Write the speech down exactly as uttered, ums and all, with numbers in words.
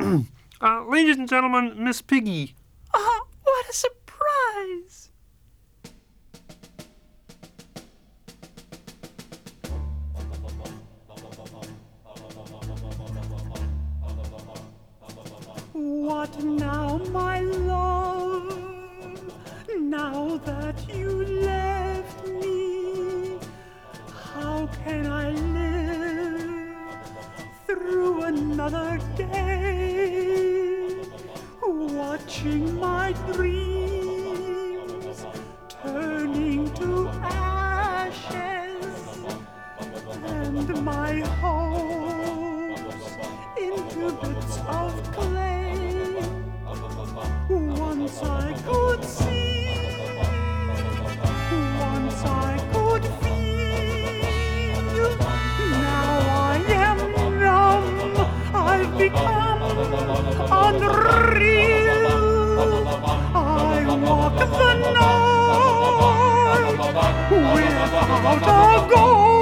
uh, ladies and gentlemen, Miss Piggy. Oh, what a surprise! What now, my love? Now that you left me, how can I live through another day, watching my dreams turning to ashes and my hopes into bits of clay? Once I could see, once I could feel, now I am numb, I've become unreal. I walk the night without a goal.